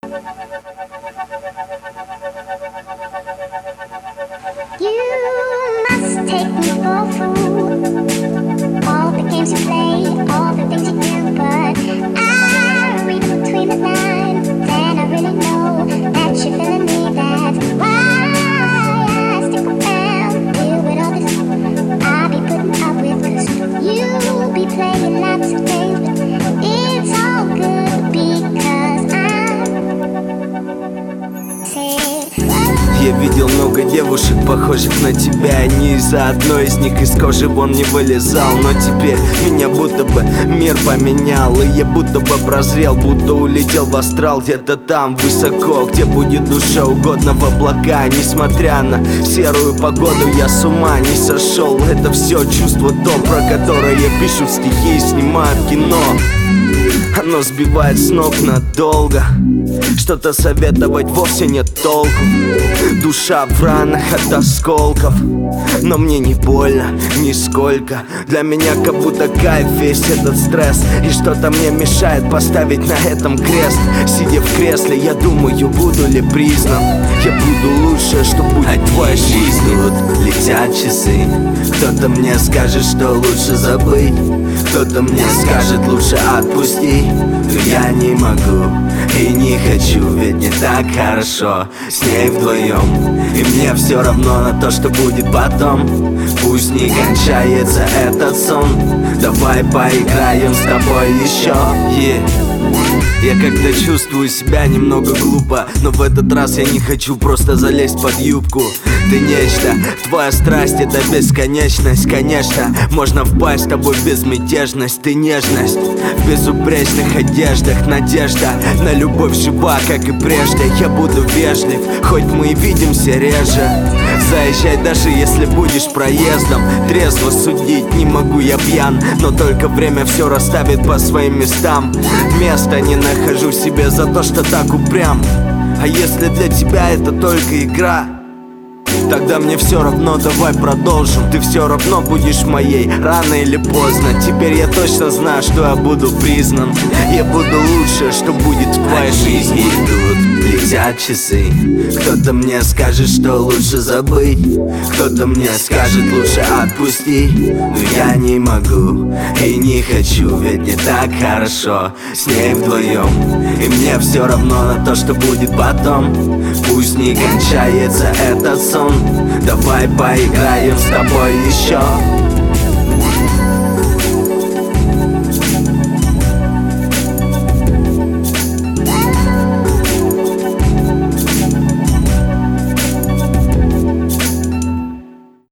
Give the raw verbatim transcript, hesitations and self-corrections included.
must take me for a fool. All the games you play, all the things you do, but I read between the lines, and I really know that you're feeling me. That's why I stick around, deal with all this I'll be putting up with, 'cause you be playing lots of games, but it's all good because I'm said. Я видел много девушек, похожих на тебя, и ни из-за одной из них из кожи вон не вылезал. Но теперь меня будто бы мир поменял, и я будто бы прозрел, будто улетел в астрал где-то там высоко, где будет душе угодно в облака. Несмотря на серую погоду, я с ума не сошел. Это все чувство то, про которое я пишу стихи и снимаю в кино. Оно сбивает с ног надолго, что-то советовать вовсе нет толку. Душа в ранах от осколков, но мне не больно нисколько. Для меня как будто кайф весь этот стресс, и что-то мне мешает поставить на этом крест. Сидя в кресле, я думаю, буду ли признан. Я буду лучше, что будет в твоей жизни. Тут летят часы, кто-то мне скажет, что лучше забыть, кто-то мне скажет, лучше отпусти. Но я не могу и не хочу, ведь не так хорошо с ней вдвоем. И мне все равно на то, что будет потом. Пусть не кончается этот сон, давай поиграем с тобой еще. Yeah. Я как-то чувствую себя немного глупо, но в этот раз я не хочу просто залезть под юбку. Ты нечто, твоя страсть — это бесконечность. Конечно, можно впасть с тобой в безмятежность. Ты нежность в безупречных одеждах, надежда на любовь жива, как и прежде. Я буду вежлив, хоть мы и видимся реже. Заезжай, даже если будешь проездом. Трезво судить не могу, я пьян, но только время все расставит по своим местам. Места не нахожу себе за то, что так упрям. А если для тебя это только игра, тогда мне все равно, давай продолжим. Ты все равно будешь моей, рано или поздно. Теперь я точно знаю, что я буду признан. Я буду лучше, что будет в твоей жизни. Тут летят часы, кто-то мне скажет, что лучше забыть, кто-то мне скажет, лучше отпусти. Но я не могу и не хочу, ведь не так хорошо с ней вдвоем. И мне все равно на то, что будет потом. Пусть не кончается этот сон, давай поиграем с тобой еще.